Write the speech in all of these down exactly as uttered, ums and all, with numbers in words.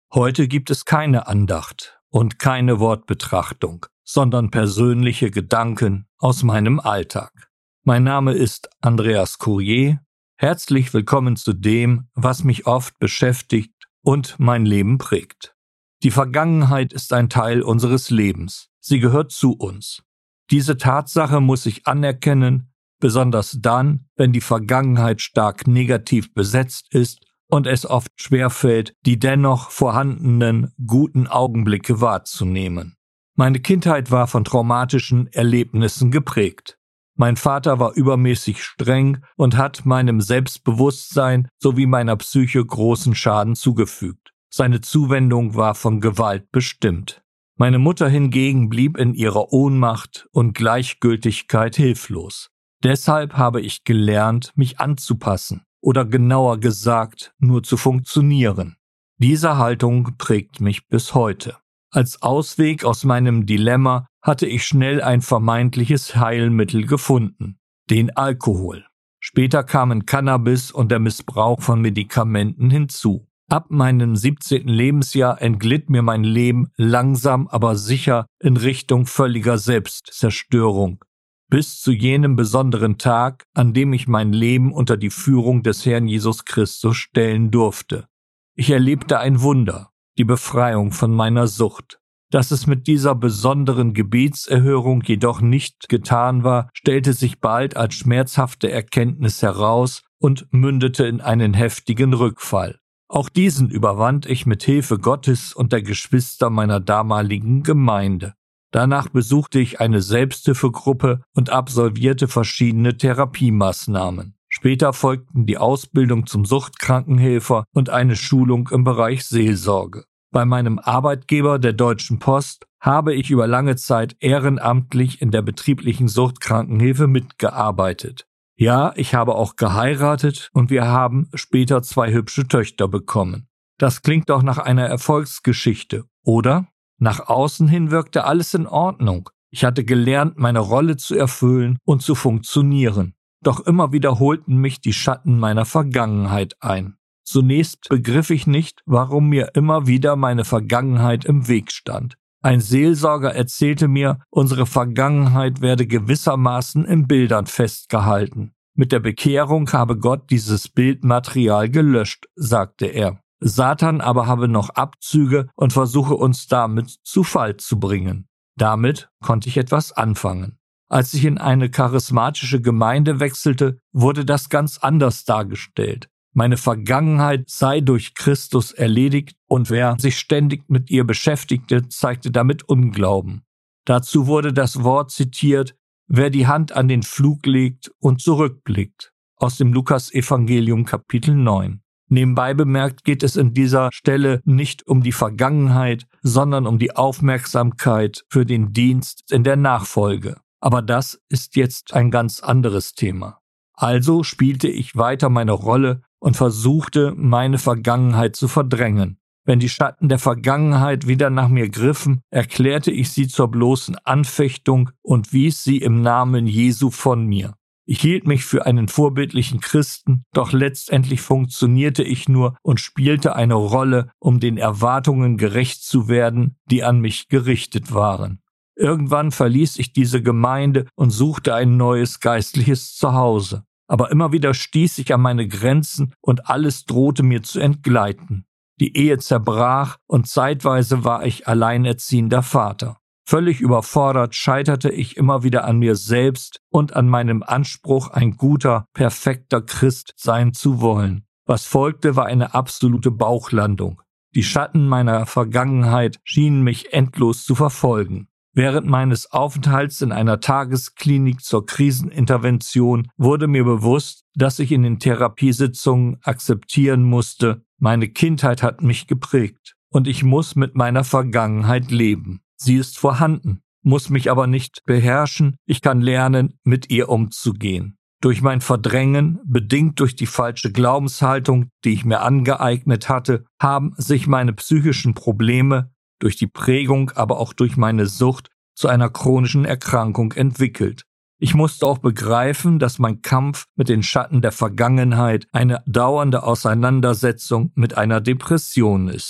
Heute gibt es keine Andacht und keine Wortbetrachtung, sondern persönliche Gedanken aus meinem Alltag. Mein Name ist Andreas Courier. Herzlich willkommen zu dem, was mich oft beschäftigt und mein Leben prägt. Die Vergangenheit ist ein Teil unseres Lebens. Sie gehört zu uns. Diese Tatsache muss ich anerkennen, besonders dann, wenn die Vergangenheit stark negativ besetzt ist und es oft schwerfällt, die dennoch vorhandenen guten Augenblicke wahrzunehmen. Meine Kindheit war von traumatischen Erlebnissen geprägt. Mein Vater war übermäßig streng und hat meinem Selbstbewusstsein sowie meiner Psyche großen Schaden zugefügt. Seine Zuwendung war von Gewalt bestimmt. Meine Mutter hingegen blieb in ihrer Ohnmacht und Gleichgültigkeit hilflos. Deshalb habe ich gelernt, mich anzupassen. Oder genauer gesagt, nur zu funktionieren. Diese Haltung prägt mich bis heute. Als Ausweg aus meinem Dilemma hatte ich schnell ein vermeintliches Heilmittel gefunden, den Alkohol. Später kamen Cannabis und der Missbrauch von Medikamenten hinzu. Ab meinem siebzehnten Lebensjahr entglitt mir mein Leben langsam, aber sicher in Richtung völliger Selbstzerstörung. Bis zu jenem besonderen Tag, an dem ich mein Leben unter die Führung des Herrn Jesus Christus stellen durfte. Ich erlebte ein Wunder, die Befreiung von meiner Sucht. Dass es mit dieser besonderen Gebetserhörung jedoch nicht getan war, stellte sich bald als schmerzhafte Erkenntnis heraus und mündete in einen heftigen Rückfall. Auch diesen überwand ich mit Hilfe Gottes und der Geschwister meiner damaligen Gemeinde. Danach besuchte ich eine Selbsthilfegruppe und absolvierte verschiedene Therapiemaßnahmen. Später folgten die Ausbildung zum Suchtkrankenhelfer und eine Schulung im Bereich Seelsorge. Bei meinem Arbeitgeber, der Deutschen Post, habe ich über lange Zeit ehrenamtlich in der betrieblichen Suchtkrankenhilfe mitgearbeitet. Ja, ich habe auch geheiratet und wir haben später zwei hübsche Töchter bekommen. Das klingt doch nach einer Erfolgsgeschichte, oder? Nach außen hin wirkte alles in Ordnung. Ich hatte gelernt, meine Rolle zu erfüllen und zu funktionieren. Doch immer wieder holten mich die Schatten meiner Vergangenheit ein. Zunächst begriff ich nicht, warum mir immer wieder meine Vergangenheit im Weg stand. Ein Seelsorger erzählte mir, unsere Vergangenheit werde gewissermaßen in Bildern festgehalten. Mit der Bekehrung habe Gott dieses Bildmaterial gelöscht, sagte er. Satan aber habe noch Abzüge und versuche uns damit zu Fall zu bringen. Damit konnte ich etwas anfangen. Als ich in eine charismatische Gemeinde wechselte, wurde das ganz anders dargestellt. Meine Vergangenheit sei durch Christus erledigt und wer sich ständig mit ihr beschäftigte, zeigte damit Unglauben. Dazu wurde das Wort zitiert, wer die Hand an den Pflug legt und zurückblickt, aus dem Lukas-Evangelium Kapitel neun. Nebenbei bemerkt geht es in dieser Stelle nicht um die Vergangenheit, sondern um die Aufmerksamkeit für den Dienst in der Nachfolge. Aber das ist jetzt ein ganz anderes Thema. Also spielte ich weiter meine Rolle und versuchte, meine Vergangenheit zu verdrängen. Wenn die Schatten der Vergangenheit wieder nach mir griffen, erklärte ich sie zur bloßen Anfechtung und wies sie im Namen Jesu von mir. Ich hielt mich für einen vorbildlichen Christen, doch letztendlich funktionierte ich nur und spielte eine Rolle, um den Erwartungen gerecht zu werden, die an mich gerichtet waren. Irgendwann verließ ich diese Gemeinde und suchte ein neues geistliches Zuhause. Aber immer wieder stieß ich an meine Grenzen und alles drohte mir zu entgleiten. Die Ehe zerbrach und zeitweise war ich alleinerziehender Vater. Völlig überfordert scheiterte ich immer wieder an mir selbst und an meinem Anspruch, ein guter, perfekter Christ sein zu wollen. Was folgte, war eine absolute Bauchlandung. Die Schatten meiner Vergangenheit schienen mich endlos zu verfolgen. Während meines Aufenthalts in einer Tagesklinik zur Krisenintervention wurde mir bewusst, dass ich in den Therapiesitzungen akzeptieren musste, meine Kindheit hat mich geprägt und ich muss mit meiner Vergangenheit leben. Sie ist vorhanden, muss mich aber nicht beherrschen, ich kann lernen, mit ihr umzugehen. Durch mein Verdrängen, bedingt durch die falsche Glaubenshaltung, die ich mir angeeignet hatte, haben sich meine psychischen Probleme, durch die Prägung, aber auch durch meine Sucht, zu einer chronischen Erkrankung entwickelt. Ich musste auch begreifen, dass mein Kampf mit den Schatten der Vergangenheit eine dauernde Auseinandersetzung mit einer Depression ist.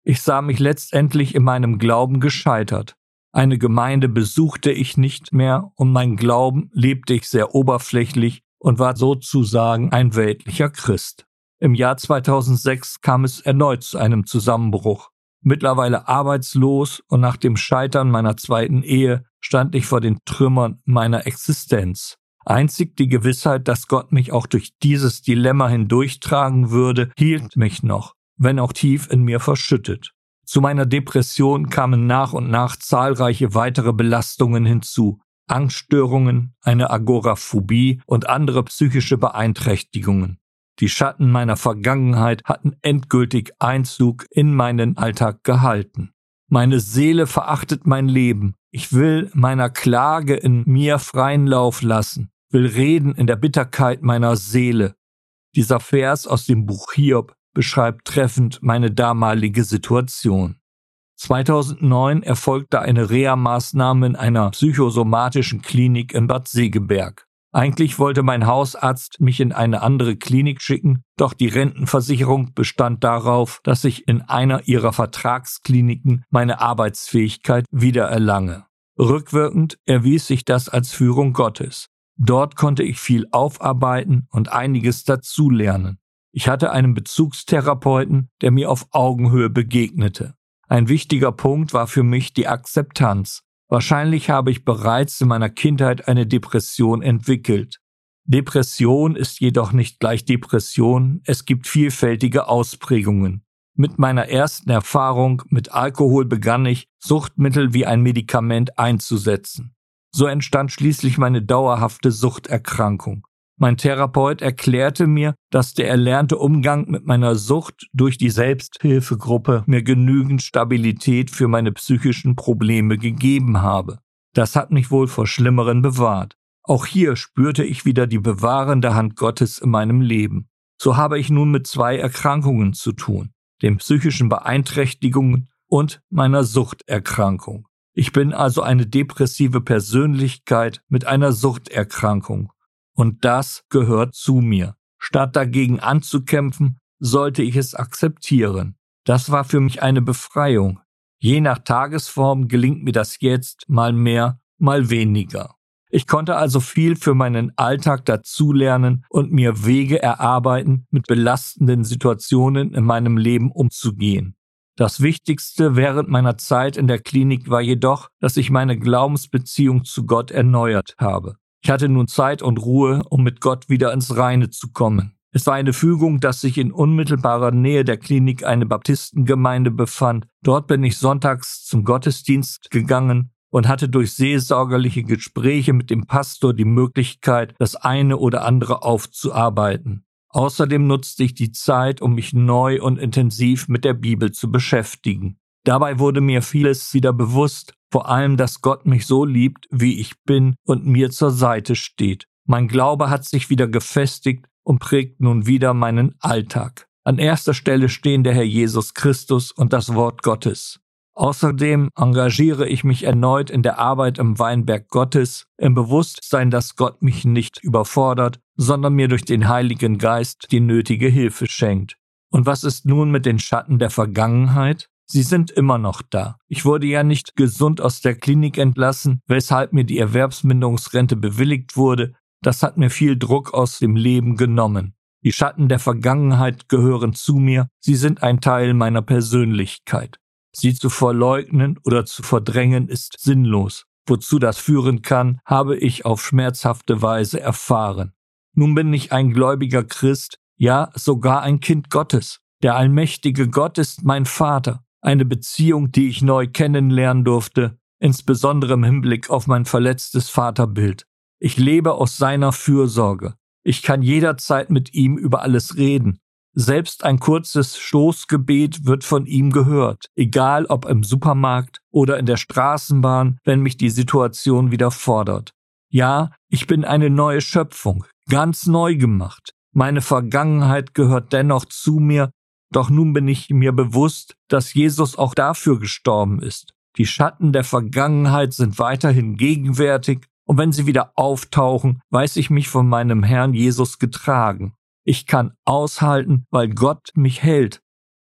Ich sah mich letztendlich in meinem Glauben gescheitert. Eine Gemeinde besuchte ich nicht mehr und mein Glauben lebte ich sehr oberflächlich und war sozusagen ein weltlicher Christ. Im Jahr zweitausendsechs kam es erneut zu einem Zusammenbruch. Mittlerweile arbeitslos und nach dem Scheitern meiner zweiten Ehe stand ich vor den Trümmern meiner Existenz. Einzig die Gewissheit, dass Gott mich auch durch dieses Dilemma hindurchtragen würde, hielt mich noch, wenn auch tief in mir verschüttet. Zu meiner Depression kamen nach und nach zahlreiche weitere Belastungen hinzu. Angststörungen, eine Agoraphobie und andere psychische Beeinträchtigungen. Die Schatten meiner Vergangenheit hatten endgültig Einzug in meinen Alltag gehalten. Meine Seele verachtet mein Leben. Ich will meiner Klage in mir freien Lauf lassen, will reden in der Bitterkeit meiner Seele. Dieser Vers aus dem Buch Hiob beschreibt treffend meine damalige Situation. zweitausendneun erfolgte eine Reha-Maßnahme in einer psychosomatischen Klinik in Bad Segeberg. Eigentlich wollte mein Hausarzt mich in eine andere Klinik schicken, doch die Rentenversicherung bestand darauf, dass ich in einer ihrer Vertragskliniken meine Arbeitsfähigkeit wiedererlange. Rückwirkend erwies sich das als Führung Gottes. Dort konnte ich viel aufarbeiten und einiges dazulernen. Ich hatte einen Bezugstherapeuten, der mir auf Augenhöhe begegnete. Ein wichtiger Punkt war für mich die Akzeptanz. Wahrscheinlich habe ich bereits in meiner Kindheit eine Depression entwickelt. Depression ist jedoch nicht gleich Depression, es gibt vielfältige Ausprägungen. Mit meiner ersten Erfahrung mit Alkohol begann ich, Suchtmittel wie ein Medikament einzusetzen. So entstand schließlich meine dauerhafte Suchterkrankung. Mein Therapeut erklärte mir, dass der erlernte Umgang mit meiner Sucht durch die Selbsthilfegruppe mir genügend Stabilität für meine psychischen Probleme gegeben habe. Das hat mich wohl vor Schlimmeren bewahrt. Auch hier spürte ich wieder die bewahrende Hand Gottes in meinem Leben. So habe ich nun mit zwei Erkrankungen zu tun, den psychischen Beeinträchtigungen und meiner Suchterkrankung. Ich bin also eine depressive Persönlichkeit mit einer Suchterkrankung. Und das gehört zu mir. Statt dagegen anzukämpfen, sollte ich es akzeptieren. Das war für mich eine Befreiung. Je nach Tagesform gelingt mir das jetzt mal mehr, mal weniger. Ich konnte also viel für meinen Alltag dazulernen und mir Wege erarbeiten, mit belastenden Situationen in meinem Leben umzugehen. Das Wichtigste während meiner Zeit in der Klinik war jedoch, dass ich meine Glaubensbeziehung zu Gott erneuert habe. Ich hatte nun Zeit und Ruhe, um mit Gott wieder ins Reine zu kommen. Es war eine Fügung, dass sich in unmittelbarer Nähe der Klinik eine Baptistengemeinde befand. Dort bin ich sonntags zum Gottesdienst gegangen und hatte durch seelsorgerliche Gespräche mit dem Pastor die Möglichkeit, das eine oder andere aufzuarbeiten. Außerdem nutzte ich die Zeit, um mich neu und intensiv mit der Bibel zu beschäftigen. Dabei wurde mir vieles wieder bewusst, vor allem, dass Gott mich so liebt, wie ich bin und mir zur Seite steht. Mein Glaube hat sich wieder gefestigt und prägt nun wieder meinen Alltag. An erster Stelle stehen der Herr Jesus Christus und das Wort Gottes. Außerdem engagiere ich mich erneut in der Arbeit im Weinberg Gottes, im Bewusstsein, dass Gott mich nicht überfordert, sondern mir durch den Heiligen Geist die nötige Hilfe schenkt. Und was ist nun mit den Schatten der Vergangenheit? Sie sind immer noch da. Ich wurde ja nicht gesund aus der Klinik entlassen, weshalb mir die Erwerbsminderungsrente bewilligt wurde. Das hat mir viel Druck aus dem Leben genommen. Die Schatten der Vergangenheit gehören zu mir. Sie sind ein Teil meiner Persönlichkeit. Sie zu verleugnen oder zu verdrängen ist sinnlos. Wozu das führen kann, habe ich auf schmerzhafte Weise erfahren. Nun bin ich ein gläubiger Christ, ja sogar ein Kind Gottes. Der allmächtige Gott ist mein Vater. Eine Beziehung, die ich neu kennenlernen durfte, insbesondere im Hinblick auf mein verletztes Vaterbild. Ich lebe aus seiner Fürsorge. Ich kann jederzeit mit ihm über alles reden. Selbst ein kurzes Stoßgebet wird von ihm gehört, egal ob im Supermarkt oder in der Straßenbahn, wenn mich die Situation wieder fordert. Ja, ich bin eine neue Schöpfung, ganz neu gemacht. Meine Vergangenheit gehört dennoch zu mir, doch nun bin ich mir bewusst, dass Jesus auch dafür gestorben ist. Die Schatten der Vergangenheit sind weiterhin gegenwärtig und wenn sie wieder auftauchen, weiß ich mich von meinem Herrn Jesus getragen. Ich kann aushalten, weil Gott mich hält.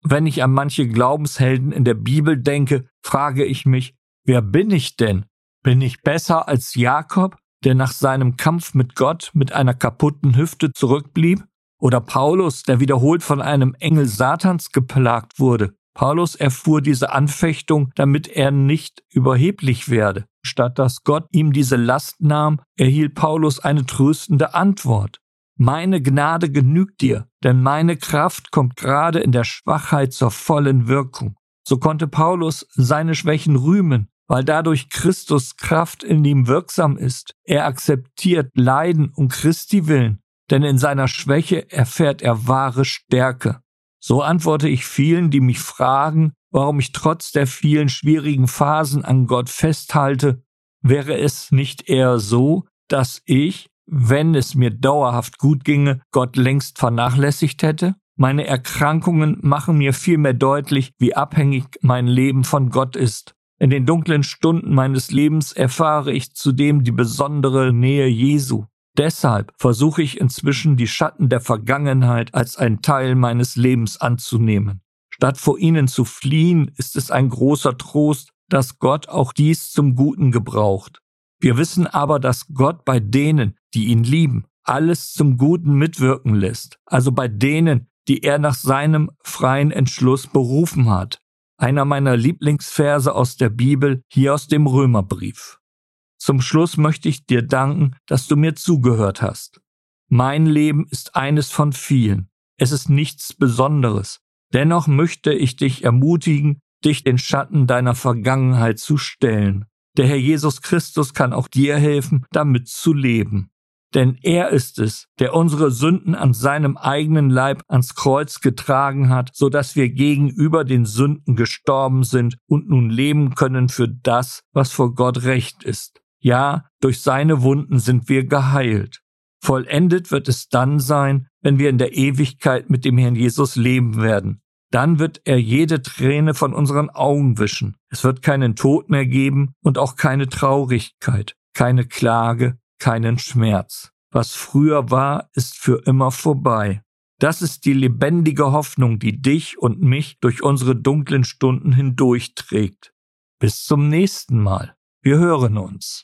wenn ich an manche Glaubenshelden in der Bibel denke, frage ich mich, wer bin ich denn? Bin ich besser als Jakob, der nach seinem Kampf mit Gott mit einer kaputten Hüfte zurückblieb? Oder Paulus, der wiederholt von einem Engel Satans geplagt wurde? Paulus erfuhr diese Anfechtung, damit er nicht überheblich werde. Statt dass Gott ihm diese Last nahm, erhielt Paulus eine tröstende Antwort. Meine Gnade genügt dir, denn meine Kraft kommt gerade in der Schwachheit zur vollen Wirkung. So konnte Paulus seine Schwächen rühmen, weil dadurch Christus Kraft in ihm wirksam ist. Er akzeptiert Leiden um Christi willen, denn in seiner Schwäche erfährt er wahre Stärke. So antworte ich vielen, die mich fragen, warum ich trotz der vielen schwierigen Phasen an Gott festhalte. Wäre es nicht eher so, dass ich, wenn es mir dauerhaft gut ginge, Gott längst vernachlässigt hätte? Meine Erkrankungen machen mir vielmehr deutlich, wie abhängig mein Leben von Gott ist. In den dunklen Stunden meines Lebens erfahre ich zudem die besondere Nähe Jesu. Deshalb versuche ich inzwischen, die Schatten der Vergangenheit als einen Teil meines Lebens anzunehmen. Statt vor ihnen zu fliehen, ist es ein großer Trost, dass Gott auch dies zum Guten gebraucht. Wir wissen aber, dass Gott bei denen, die ihn lieben, alles zum Guten mitwirken lässt, also bei denen, die er nach seinem freien Entschluss berufen hat. Einer meiner Lieblingsverse aus der Bibel, hier aus dem Römerbrief. Zum Schluss möchte ich dir danken, dass du mir zugehört hast. Mein Leben ist eines von vielen. Es ist nichts Besonderes. Dennoch möchte ich dich ermutigen, dich den Schatten deiner Vergangenheit zu stellen. Der Herr Jesus Christus kann auch dir helfen, damit zu leben. Denn er ist es, der unsere Sünden an seinem eigenen Leib ans Kreuz getragen hat, so dass wir gegenüber den Sünden gestorben sind und nun leben können für das, was vor Gott recht ist. Ja, durch seine Wunden sind wir geheilt. Vollendet wird es dann sein, wenn wir in der Ewigkeit mit dem Herrn Jesus leben werden. Dann wird er jede Träne von unseren Augen wischen. Es wird keinen Tod mehr geben und auch keine Traurigkeit, keine Klage, keinen Schmerz. Was früher war, ist für immer vorbei. Das ist die lebendige Hoffnung, die dich und mich durch unsere dunklen Stunden hindurchträgt. Bis zum nächsten Mal. Wir hören uns.